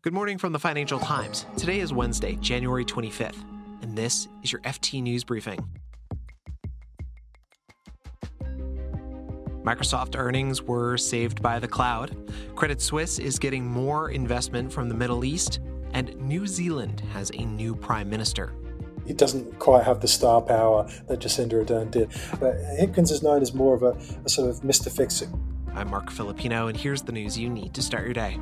Good morning from the Financial Times. Today is Wednesday, January 25th, and this is your FT News Briefing. Microsoft earnings were saved by the cloud. Credit Suisse is getting more investment from the Middle East, and New Zealand has a new prime minister. He doesn't quite have the star power that Jacinda Ardern did. But Hipkins is known as more of a sort of Mr. Fix-It. I'm Mark Filipino, and here's the news you need to start your day.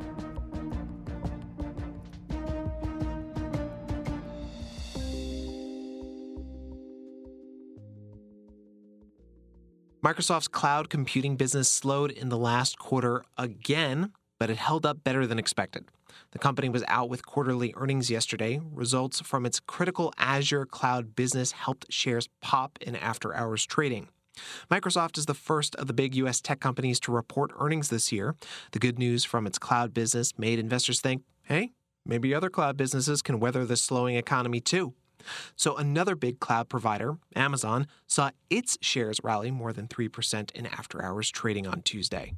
Microsoft's cloud computing business slowed in the last quarter again, but it held up better than expected. The company was out with quarterly earnings yesterday. Results from its critical Azure cloud business helped shares pop in after-hours trading. Microsoft is the first of the big U.S. tech companies to report earnings this year. The good news from its cloud business made investors think, hey, maybe other cloud businesses can weather this slowing economy too. So another big cloud provider, Amazon, saw its shares rally more than 3% in after-hours trading on Tuesday.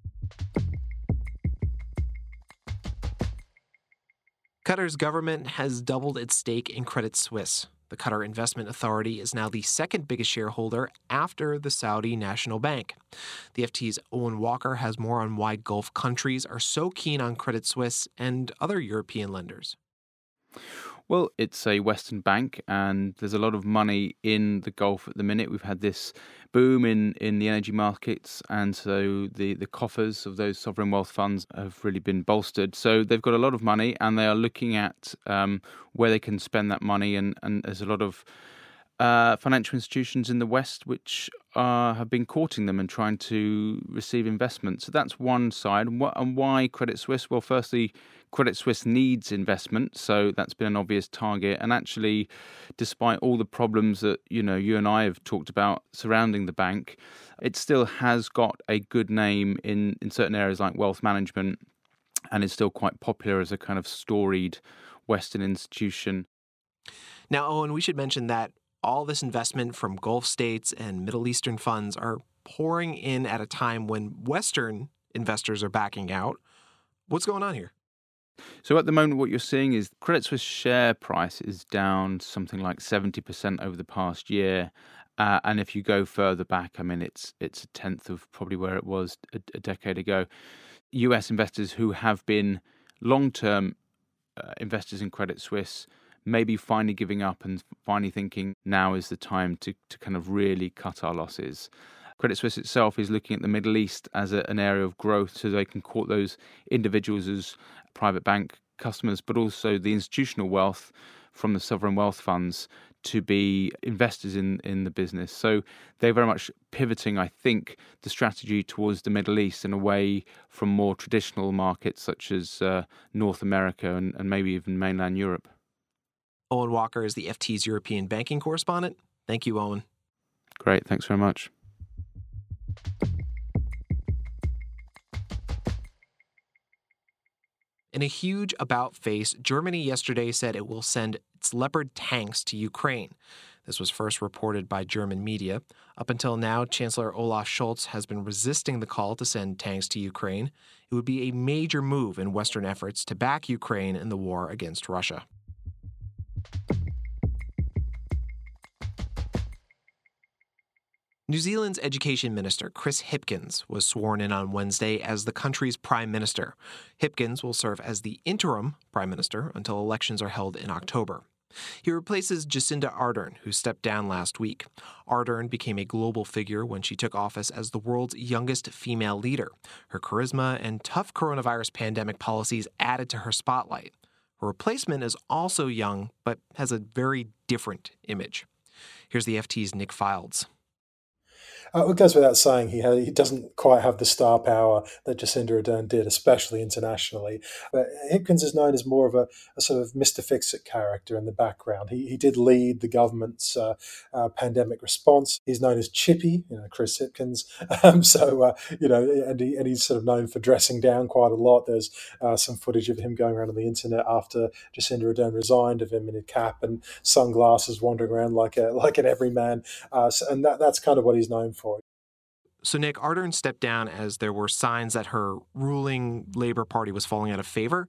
Qatar's government has doubled its stake in Credit Suisse. The Qatar Investment Authority is now the second biggest shareholder after the Saudi National Bank. The FT's Owen Walker has more on why Gulf countries are so keen on Credit Suisse and other European lenders. Well, it's a Western bank, and there's a lot of money in the Gulf at the minute. We've had this boom in the energy markets, and so the coffers of those sovereign wealth funds have really been bolstered. So they've got a lot of money, and they are looking at where they can spend that money, and there's a lot of financial institutions in the West which have been courting them and trying to receive investment. So that's one side. And why Credit Suisse? Well, firstly, Credit Suisse needs investment, so that's been an obvious target. And actually, despite all the problems that you and I have talked about surrounding the bank, it still has got a good name in certain areas like wealth management, and is still quite popular as a kind of storied Western institution. Now, Owen, we should mention that all this investment from Gulf states and Middle Eastern funds are pouring in at a time when Western investors are backing out. What's going on here? So at the moment, what you're seeing is Credit Suisse share price is down something like 70% over the past year. And if you go further back, I mean, it's a tenth of probably where it was a decade ago. US investors who have been long-term investors in Credit Suisse maybe finally giving up and finally thinking now is the time to kind of really cut our losses. Credit Suisse itself is looking at the Middle East as an area of growth so they can court those individuals as private bank customers, but also the institutional wealth from the sovereign wealth funds to be investors in the business. So they're very much pivoting, I think, the strategy towards the Middle East and away from more traditional markets such as North America and maybe even mainland Europe. Owen Walker is the FT's European banking correspondent. Thank you, Owen. Great. Thanks very much. In a huge about-face, Germany yesterday said it will send its Leopard tanks to Ukraine. This was first reported by German media. Up until now, Chancellor Olaf Scholz has been resisting the call to send tanks to Ukraine. It would be a major move in Western efforts to back Ukraine in the war against Russia. New Zealand's Education Minister, Chris Hipkins, was sworn in on Wednesday as the country's Prime Minister. Hipkins will serve as the interim Prime Minister until elections are held in October. He replaces Jacinda Ardern, who stepped down last week. Ardern became a global figure when she took office as the world's youngest female leader. Her charisma and tough coronavirus pandemic policies added to her spotlight. Her replacement is also young, but has a very different image. Here's the FT's Nick Fildes. It goes without saying he doesn't quite have the star power that Jacinda Ardern did, especially internationally. But Hipkins is known as more of a sort of Mr. Fix-It character in the background. He did lead the government's pandemic response. He's known as Chippy, Chris Hipkins. And he's sort of known for dressing down quite a lot. There's some footage of him going around on the internet after Jacinda Ardern resigned, of him in a cap and sunglasses, wandering around like an everyman. And that's kind of what he's known for. So, Nick, Ardern stepped down as there were signs that her ruling Labour Party was falling out of favor.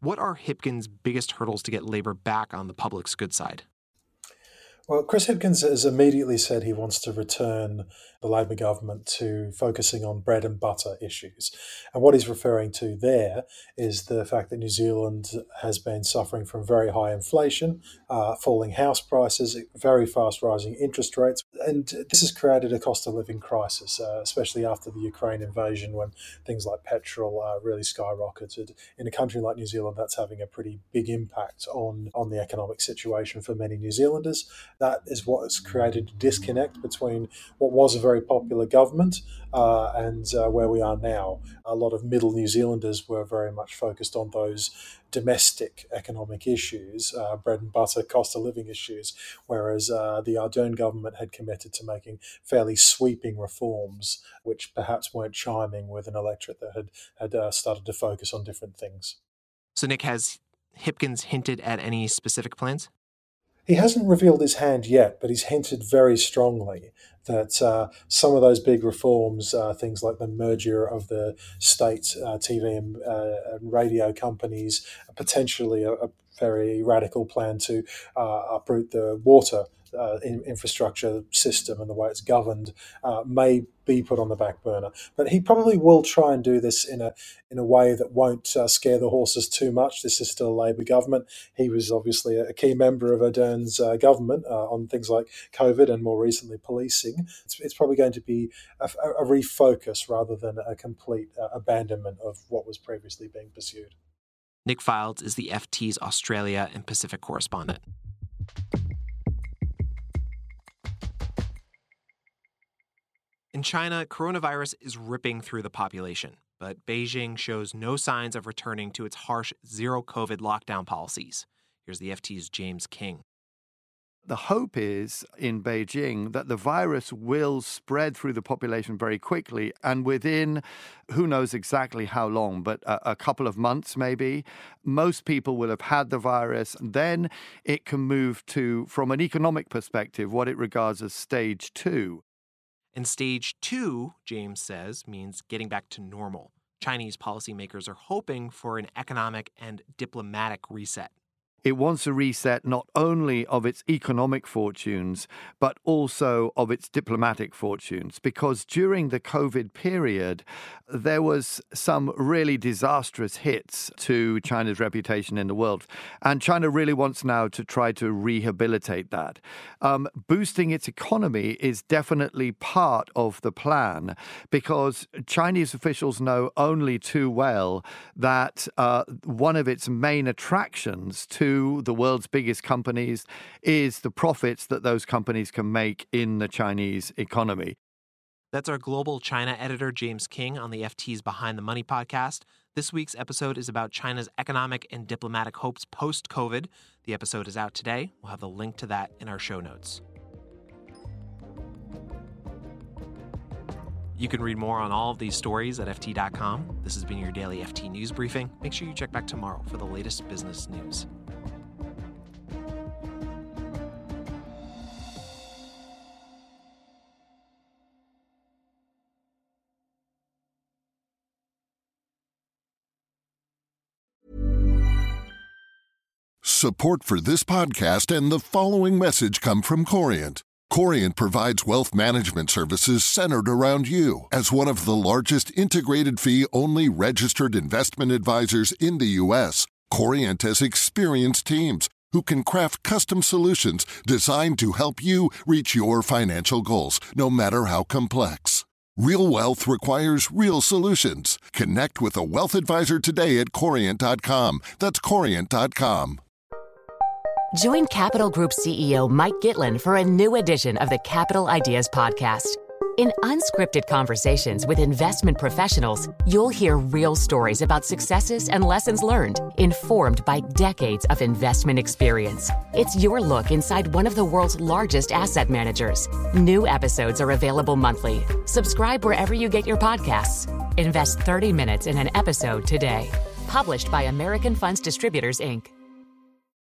What are Hipkins' biggest hurdles to get Labour back on the public's good side? Well, Chris Hipkins has immediately said he wants to return the Labour government to focusing on bread and butter issues. And what he's referring to there is the fact that New Zealand has been suffering from very high inflation, falling house prices, very fast rising interest rates. And this has created a cost of living crisis, especially after the Ukraine invasion, when things like petrol really skyrocketed. In a country like New Zealand, that's having a pretty big impact on the economic situation for many New Zealanders. That is what has created a disconnect between what was a very popular government and where we are now. A lot of middle New Zealanders were very much focused on those domestic economic issues, bread and butter, cost of living issues, whereas the Ardern government had committed to making fairly sweeping reforms, which perhaps weren't chiming with an electorate that had started to focus on different things. So, Nick, has Hipkins hinted at any specific plans? He hasn't revealed his hand yet, but he's hinted very strongly that some of those big reforms, things like the merger of the state TV and radio companies, potentially a very radical plan to uproot the water infrastructure system and the way it's governed, may be put on the back burner. But he probably will try and do this in a way that won't scare the horses too much. This is still a Labour government. He was obviously a key member of Ardern's government on things like COVID and more recently policing. It's probably going to be a refocus rather than a complete abandonment of what was previously being pursued. Nick Fildes is the FT's Australia and Pacific correspondent. In China, coronavirus is ripping through the population, but Beijing shows no signs of returning to its harsh zero-COVID lockdown policies. Here's the FT's James King. The hope is in Beijing that the virus will spread through the population very quickly, and within who knows exactly how long, but a couple of months maybe, most people will have had the virus. Then it can move to, from an economic perspective, what it regards as stage 2. And stage 2, James says, means getting back to normal. Chinese policymakers are hoping for an economic and diplomatic reset. It wants a reset not only of its economic fortunes, but also of its diplomatic fortunes, because during the COVID period, there was some really disastrous hits to China's reputation in the world. And China really wants now to try to rehabilitate that. Boosting its economy is definitely part of the plan, because Chinese officials know only too well that one of its main attractions to the world's biggest companies is the profits that those companies can make in the Chinese economy. That's our global China editor, James King, on the FT's Behind the Money podcast. This week's episode is about China's economic and diplomatic hopes post-COVID. The episode is out today. We'll have the link to that in our show notes. You can read more on all of these stories at FT.com. This has been your daily FT News Briefing. Make sure you check back tomorrow for the latest business news. Support for this podcast and the following message come from Corient. Corient provides wealth management services centered around you. As one of the largest integrated fee-only registered investment advisors in the U.S., Corient has experienced teams who can craft custom solutions designed to help you reach your financial goals, no matter how complex. Real wealth requires real solutions. Connect with a wealth advisor today at Corient.com. That's Corient.com. Join Capital Group CEO Mike Gitlin for a new edition of the Capital Ideas Podcast. In unscripted conversations with investment professionals, you'll hear real stories about successes and lessons learned, informed by decades of investment experience. It's your look inside one of the world's largest asset managers. New episodes are available monthly. Subscribe wherever you get your podcasts. Invest 30 minutes in an episode today. Published by American Funds Distributors, Inc.